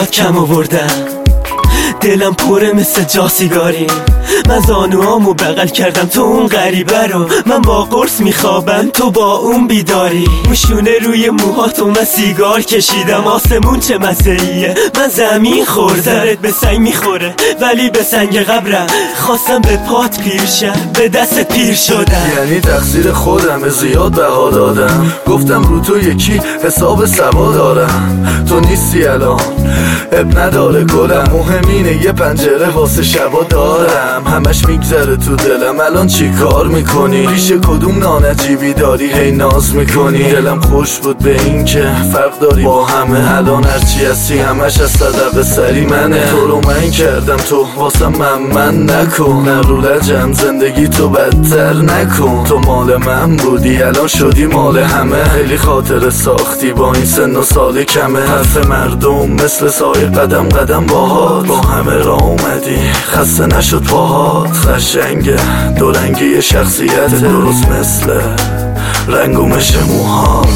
زیاد کم آوردم، دلم پره مثل جا سیگاری. من زانوامو بغل کردم تو اون غریبه رو، من با قرص میخوابم تو با اون بیداری. موشونه روی موهاتو من سیگار کشیدم، آسمون چه مسئلیه من زمین خور. سرت به سنگ میخوره ولی به سنگ قبرم، خواستم به پات پیر شم به دستت پیر شدم. یعنی تقصیر خودم زیاد بها دادم، گفتم رو تو یکی حساب سوا دارم. تو نیستی الان اب نداره گلم، مهم اینه یه پنجره واسه شبا دارم. همش میگذره تو دلم الان چی کار میکنی، پیش کدوم نانجیبی داری هی ناز میکنی. دلم خوش بود به این که فرق داری با همه، الان هرچی هستی همش از صدق سری منه. تو رو من کردم تو واسه من نکن، نه رو لجم زندگی تو بدتر نکن. تو مال من بودی الان شدی مال همه، خیلی خاطر ساختی با این سن و سال کمه. حرف مردم مثل سایه قدم قدم باهات، با همه راه اومدی خسته نشد پاهات. قشنگه دورنگی شخصیت درست مثل رنگ و مش موهات.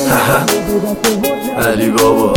علی بابا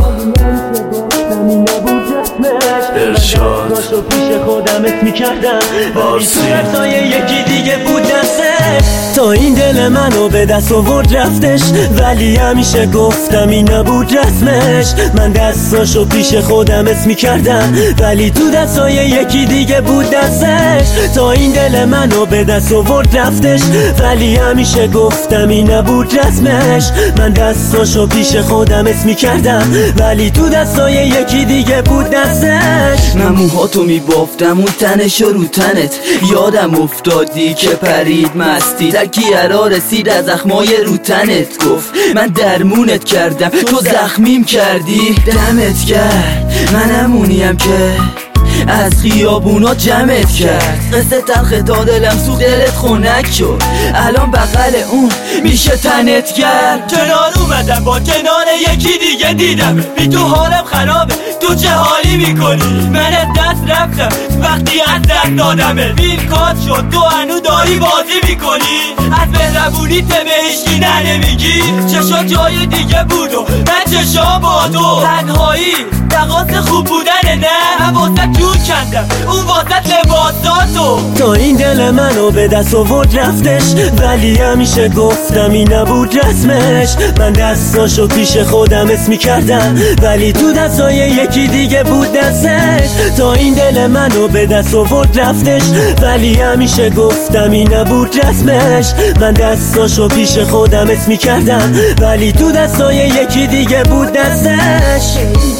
ارشاد داشتو پیش خودم اسم میکردم، ولی تو دستای یکی دیگه بود دستش. تا این دل منو به دست آورد رفتش، ولی همیشه گفتم این نبود رسمش. من دستاشو پیش خودم اسم میکردم، ولی تو دستای یکی دیگه بود دستش. تا این دل منو به دست آورد رفتش، ولی همیشه گفتم این نبود رسمش. من دستاشو پیش خودم اسم میکردم، ولی تو دستای یکی دیگه بود دستش. من موهاتو میبافتم اون تنش رو تنت، یادم افتادی که پرید مستی. تکیه رسید از زخمای رو تنت، گفت من درمونت کردم تو زخمیم کردی. دمت کرد منمونیم که از خیابونا جمعت کرد. قصه تلخ تا دلم سوخت دلت خنک شد، الان بغل اون میشه تنت کرد. کنار اومدم با کنار یکی دیگه دیدم، بی تو حالم خرابه تو چه حالی میکنی. من از دست رفتم وقتی از دست دادمه، ویل کات شد تو هنو داری بازی میکنی. از مهربونی به هیچکی نمیگی، چشا جای دیگه بود و من چشا با تو. تنهایی تقاس خوب بودنه نه، من واسه جور کندم اون واسه لباساتو. تا این دل منو به دست آورد رفتش، ولی همیشه گفتم این نبود رسمش. من دستاشو پیش خودم اسم میکردم، ولی تو دستای یکی دیگه بود دستش. تا این دل منو به دست آورد رفتش، ولی همیشه گفتم این نبود رسمش. من دستاشو پیش خودم اسم میکردم، ولی تو دستای یکی دیگه بود دستش.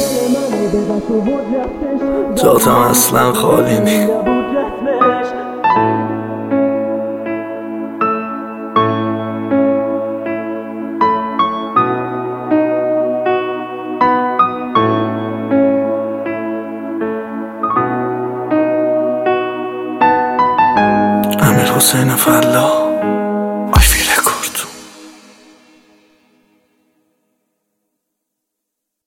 جاتم اصلا خالی نی. امیر حسین فلاح